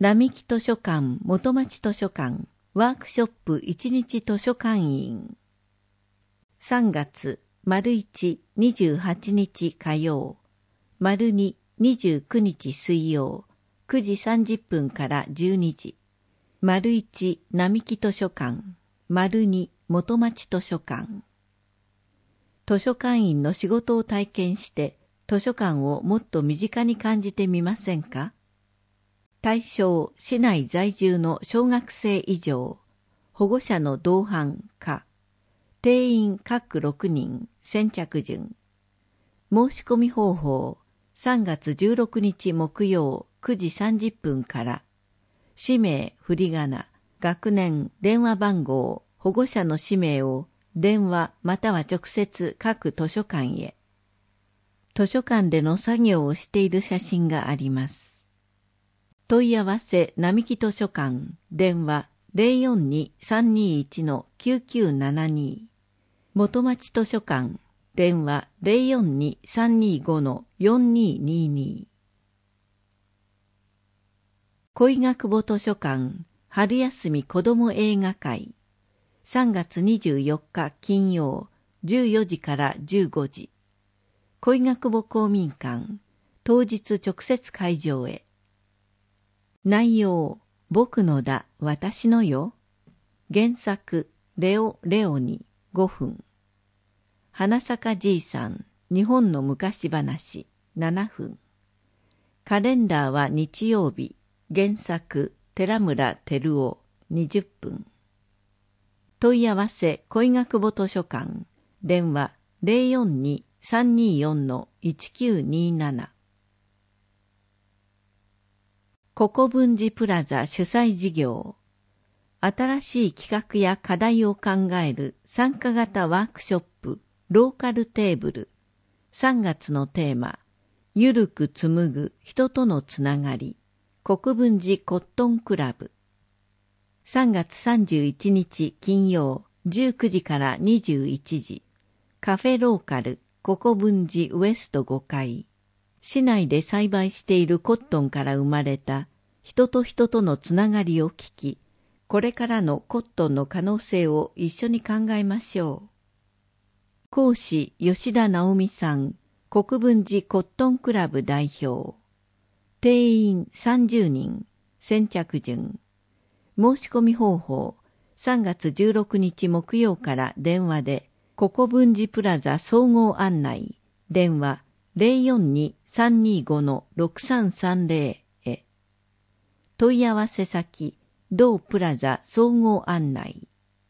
並木図書館元町図書館ワークショップ1日図書館員。3月、1、28日火曜、2、29日水曜、9時30分から12時。1、並木図書館、2、元町図書館。図書館員の仕事を体験して図書館をもっと身近に感じてみませんか？対象、市内在住の小学生以上、保護者の同伴か、定員各6人、先着順。申し込み方法、3月16日木曜9時30分から、氏名、振り仮名、学年、電話番号、保護者の氏名を電話または直接各図書館へ。図書館での作業をしている写真があります。問い合わせ並木図書館電話 042-321-9972 元町図書館電話 042-325-4222 恋ヶ久保図書館春休み子ども映画会3月24日金曜14時から15時恋ヶ久保公民館当日直接会場へ。内容、僕のだ、私のよ。原作、レオ・レオニ、5分。花坂じいさん、日本の昔話、7分。カレンダーは日曜日、原作、寺村照夫、20分。問い合わせ、恋ヶ久保図書館、電話042-324-1927。ココ文寺プラザ主催事業。新しい企画や課題を考える参加型ワークショップ、ローカルテーブル。3月のテーマ、ゆるく紡ぐ人とのつながり。国分寺コットンクラブ。3月31日金曜19時から21時。カフェローカル、国分寺ウエスト5階。市内で栽培しているコットンから生まれた人と人とのつながりを聞き、これからのコットンの可能性を一緒に考えましょう。講師吉田直美さん、国分寺コットンクラブ代表。定員30人、先着順。申し込み方法、3月16日木曜から電話で、国分寺プラザ総合案内、電話042-325-6330へ。問い合わせ先、同プラザ総合案内。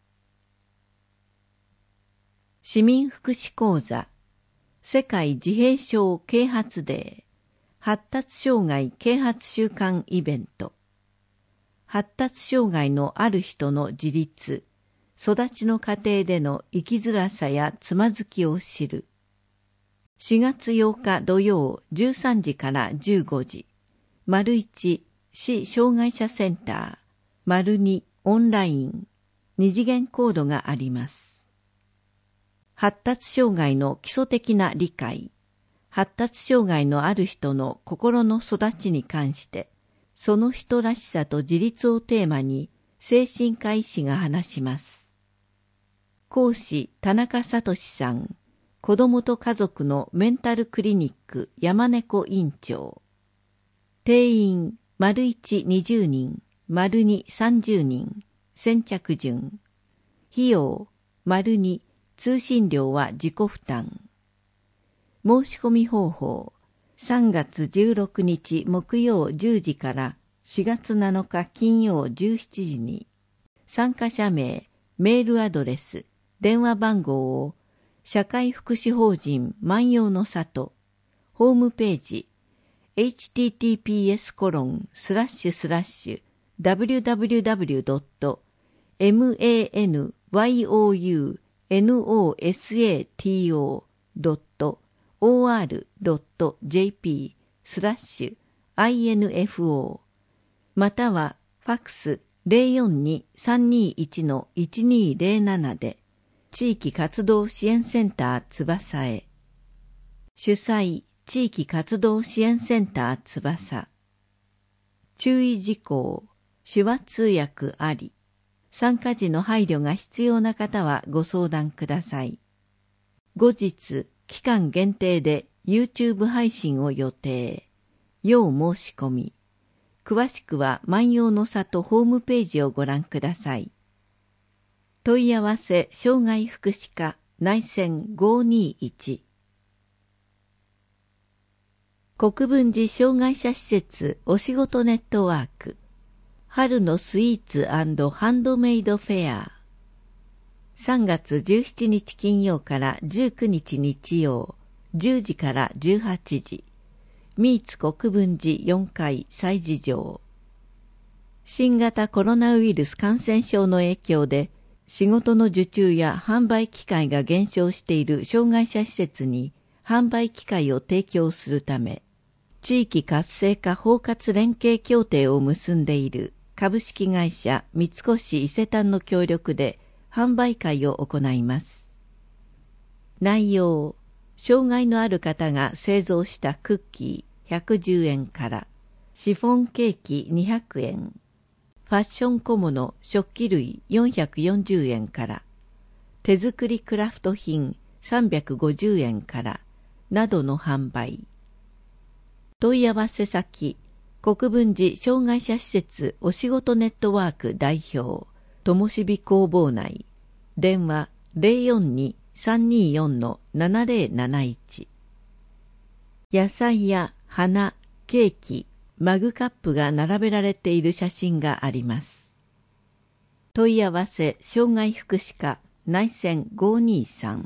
市民福祉講座、世界自閉症啓発デー、発達障害啓発週間イベント。発達障害のある人の自立、育ちの過程での生きづらさやつまずきを知る。4月8日土曜13時から15時。1市障害者センター。2オンライン。2次元コードがあります。発達障害の基礎的な理解。発達障害のある人の心の育ちに関して、その人らしさと自立をテーマに精神科医師が話します。講師田中聡さん。子どもと家族のメンタルクリニック山猫院長。定員、1、20人、2、30人、先着順。費用、2、通信料は自己負担。申し込み方法、3月16日木曜10時から4月7日金曜17時に、参加者名、メールアドレス、電話番号を社会福祉法人万葉の里、ホームページ、www.manyounosato.or.jp/info またはファクス 042-321-1207 で地域活動支援センター翼へ。主催地域活動支援センター翼。 注意事項、手話通訳あり。参加時の配慮が必要な方はご相談ください。後日、期間限定で YouTube 配信を予定。要申し込み。詳しくは万葉の里ホームページをご覧ください。問い合わせ障害福祉課内線521。国分寺障害者施設お仕事ネットワーク春のスイーツ&ハンドメイドフェア3月17日金曜から19日日曜10時から18時ミーツ国分寺4階催事場新型コロナウイルス感染症の影響で仕事の受注や販売機会が減少している障害者施設に販売機会を提供するため地域活性化包括連携協定を結んでいる株式会社三越伊勢丹の協力で販売会を行います。内容、障害のある方が製造したクッキー110円から、シフォンケーキ200円、ファッション小物食器類440円から、手作りクラフト品350円から、などの販売。問い合わせ先、国分寺障害者施設お仕事ネットワーク代表、灯火工房内、電話042-324-7071。野菜や花、ケーキ、マグカップが並べられている写真があります。問い合わせ障害福祉課内線523。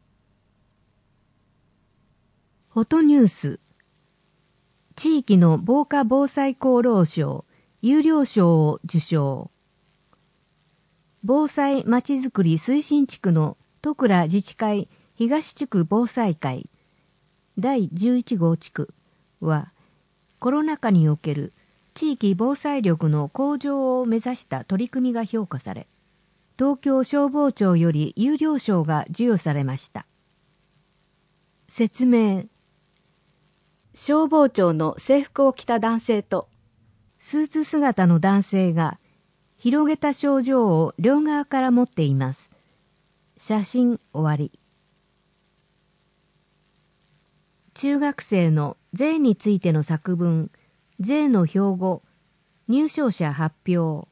フォトニュース地域の防火防災功労賞優良賞を受賞。防災まちづくり推進地区の戸倉自治会東地区防災会第11号地区はコロナ禍における地域防災力の向上を目指した取り組みが評価され、東京消防庁より優良賞が授与されました。説明。消防庁の制服を着た男性とスーツ姿の男性が広げた賞状を両側から持っています。写真終わり。中学生の税についての作文、税の標語、入賞者発表。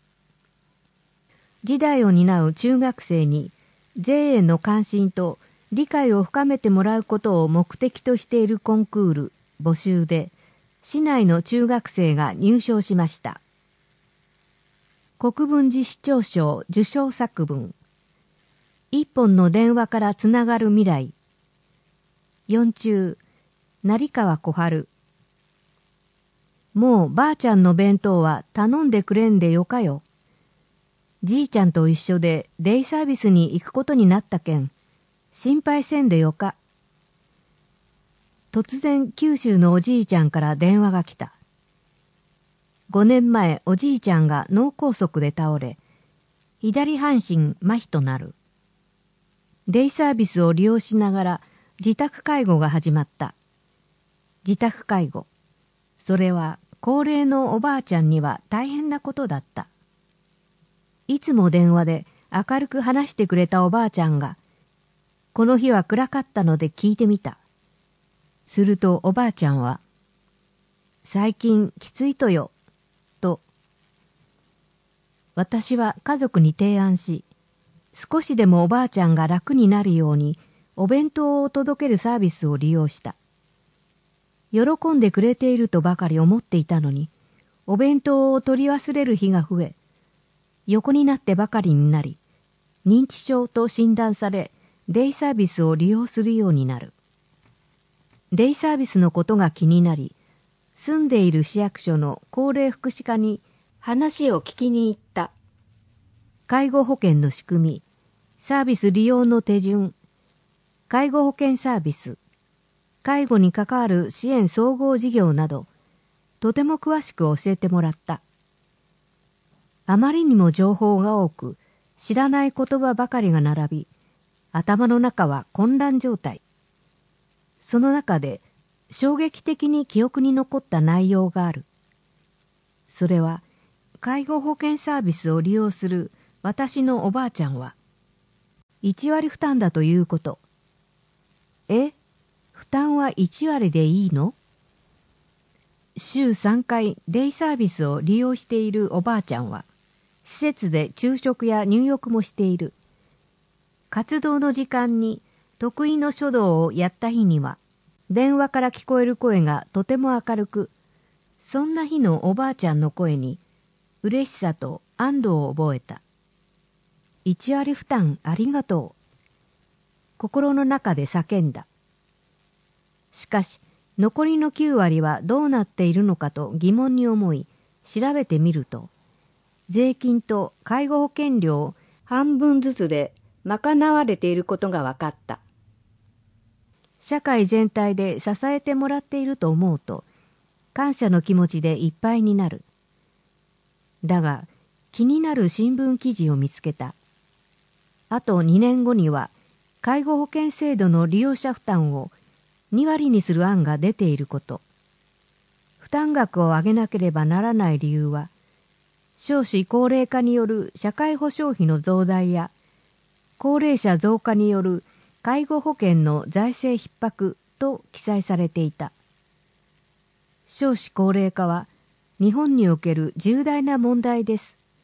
時代を担う中学生に税への関心と理解を深めてもらうことを目的としているコンクール募集で市内の中学生が入賞しました。国分寺市長賞受賞作文。一本の電話からつながる未来。4中成川小春。もうばあちゃんの弁当は頼んでくれんでよかよ。じいちゃんと一緒でデイサービスに行くことになったけん心配せんでよか。突然九州のおじいちゃんから電話が来た。5年前おじいちゃんが脳梗塞で倒れ、左半身麻痺となる。デイサービスを利用しながら自宅介護が始まった。自宅介護。それは高齢のおばあちゃんには大変なことだった。いつも電話で明るく話してくれたおばあちゃんが、この日は暗かったので聞いてみた。するとおばあちゃんは、最近きついとよ、と。私は家族に提案し、少しでもおばあちゃんが楽になるようにお弁当を届けるサービスを利用した。喜んでくれているとばかり思っていたのに、お弁当を取り忘れる日が増え、横になってばかりになり、認知症と診断され、デイサービスを利用するようになる。デイサービスのことが気になり、住んでいる市役所の高齢福祉課に話を聞きに行った。介護保険の仕組み、サービス利用の手順、介護保険サービス、介護に関わる支援総合事業など、とても詳しく教えてもらった。あまりにも情報が多く、知らない言葉ばかりが並び、頭の中は混乱状態。その中で衝撃的に記憶に残った内容がある。 それは介護保険サービスを利用する私のおばあちゃんは1割負担だということ。負担は1割でいいの？週3回デイサービスを利用しているおばあちゃんは施設で昼食や入浴もしている。活動の時間に得意の書道をやった日には電話から聞こえる声がとても明るく、そんな日のおばあちゃんの声に嬉しさと安堵を覚えた。1割負担ありがとう。心の中で叫んだ。しかし残りの9割はどうなっているのかと疑問に思い調べてみると、税金と介護保険料半分ずつで賄われていることが分かった。社会全体で支えてもらっていると思うと感謝の気持ちでいっぱいになる。だが気になる新聞記事を見つけた。あと2年後には介護保険制度の利用者負担を2割にする案が出ていること。負担額を上げなければならない理由は、少子高齢化による社会保障費の増大や高齢者増加による介護保険の財政逼迫と記載されていた。少子高齢化は日本における重大な問題です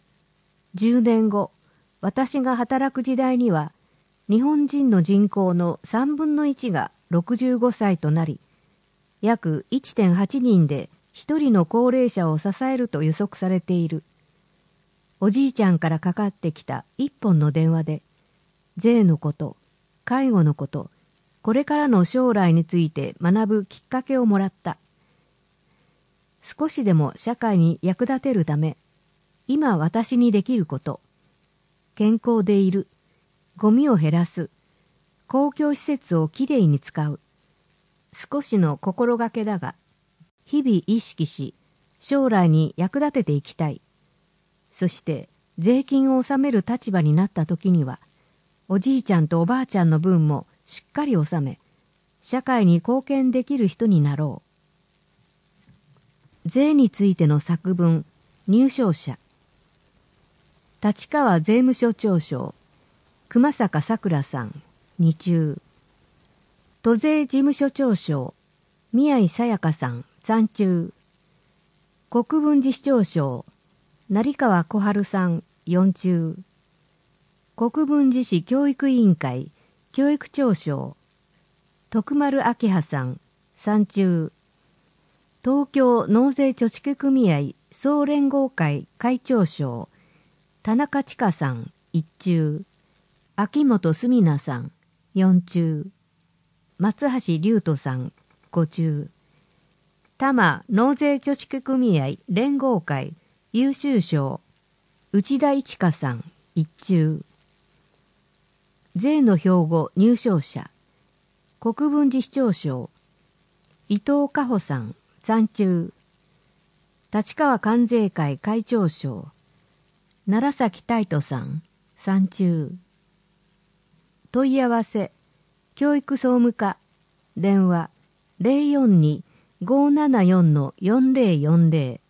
。10年後、私が働く時代には日本人の人口の3分の1が65歳となり、約 1.8 人で1人の高齢者を支えると予測されている。おじいちゃんからかかってきた一本の電話で、税のこと、介護のこと、これからの将来について学ぶきっかけをもらった。少しでも社会に役立てるため、今私にできること、健康でいる、ゴミを減らす、公共施設をきれいに使う、少しの心がけだが、日々意識し、将来に役立てていきたい。そして税金を納める立場になった時には、おじいちゃんとおばあちゃんの分もしっかり納め、社会に貢献できる人になろう。税についての作文、入賞者。立川税務署長賞、熊坂さくらさん、2中。都税事務所長賞、宮井さやかさん、3中。国分寺市長賞、成川小春さん、4中。国分寺市教育委員会教育長賞、徳丸明葉さん、3中。東京納税貯蓄組合総連合会会長賞、田中千佳さん、1中。秋元すみなさん、4中。松橋龍斗さん、5中。多摩納税貯蓄組合連合会優秀賞、内田一花さん、1中。税の標語入賞者、国分寺市長賞、伊藤加穂さん、3中。立川関税会会長賞、楢崎大斗さん、3中。問い合わせ、教育総務課、電話 042-574-4040